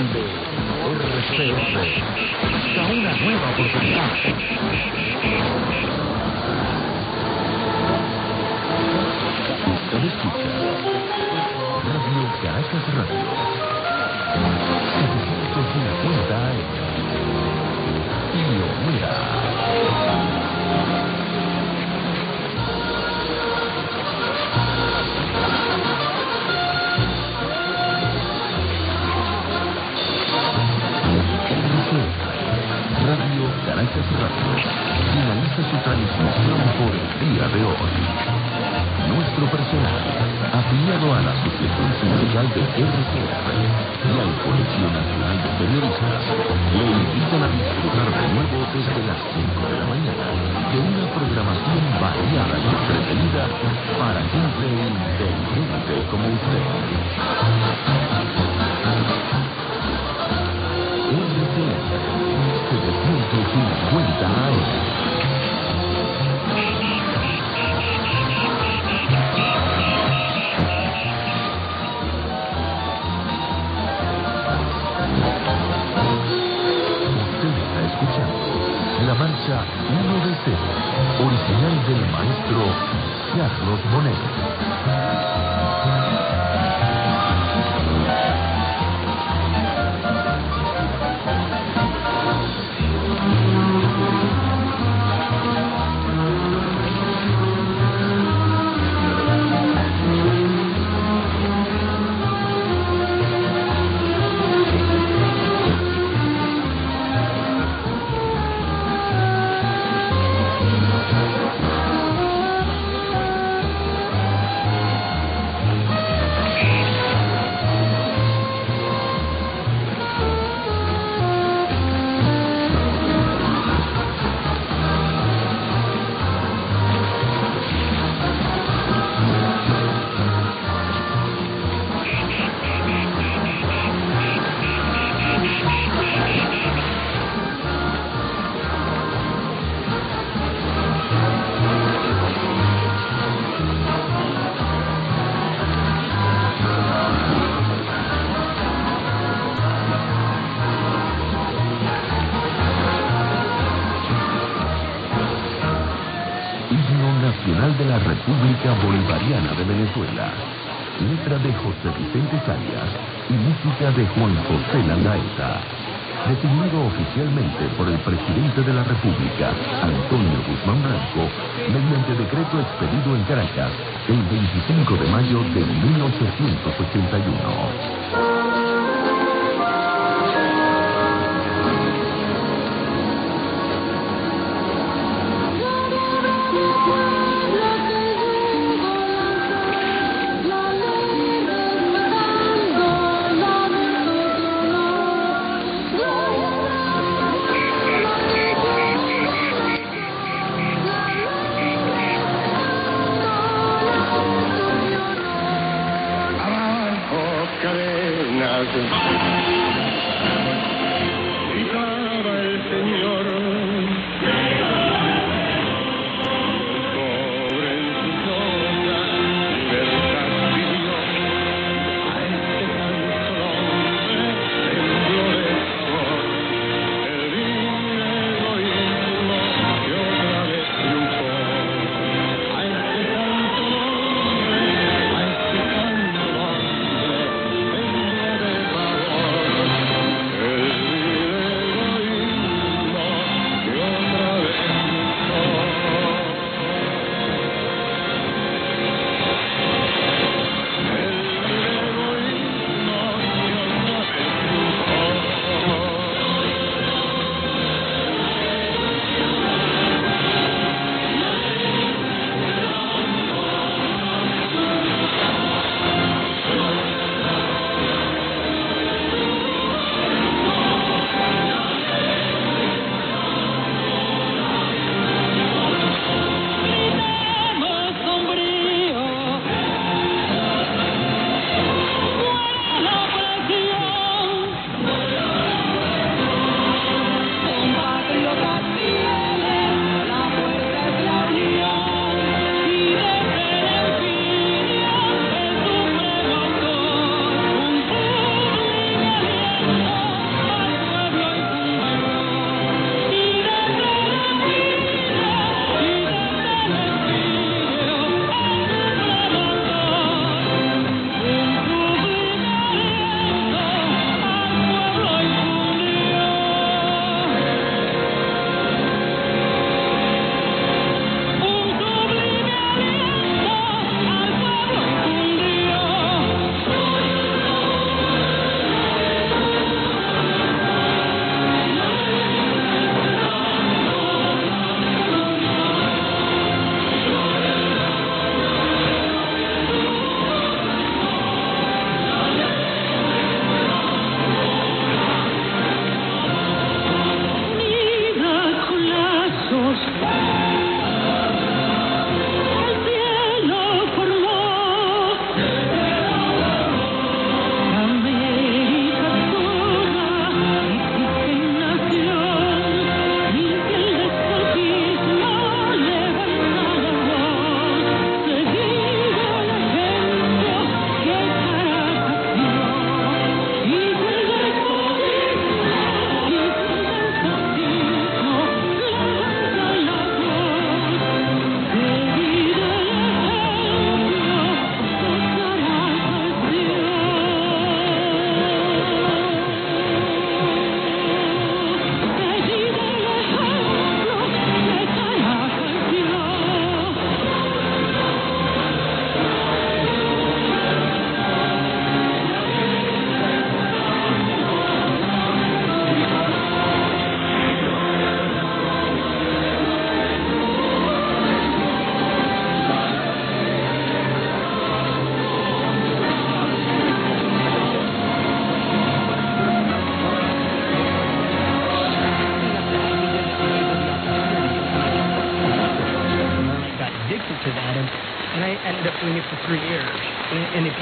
Nacional de RCR. Hasta una nueva oportunidad. Usted escucha Radio Caracas Radio 750 AM. Pionera. Radio Caracas Radio finaliza su transmisión por el día de hoy. Nuestro personal, afiliado a la Asociación Sindical de RCR y al Colegio Nacional de Periodistas, le invitan a disfrutar de nuevo desde las 5 de la mañana de una programación variada y entretenida para gente inteligente como usted. RCR 750 AM. La marcha 1 de 0, original del maestro Carlos Bonet. De la República Bolivariana de Venezuela, letra de José Vicente Arias y música de Juan José Landaeta, definido oficialmente por el presidente de la República, Antonio Guzmán Blanco, mediante decreto expedido en Caracas el 25 de mayo de 1881. and I ended up doing it for 3 years. And if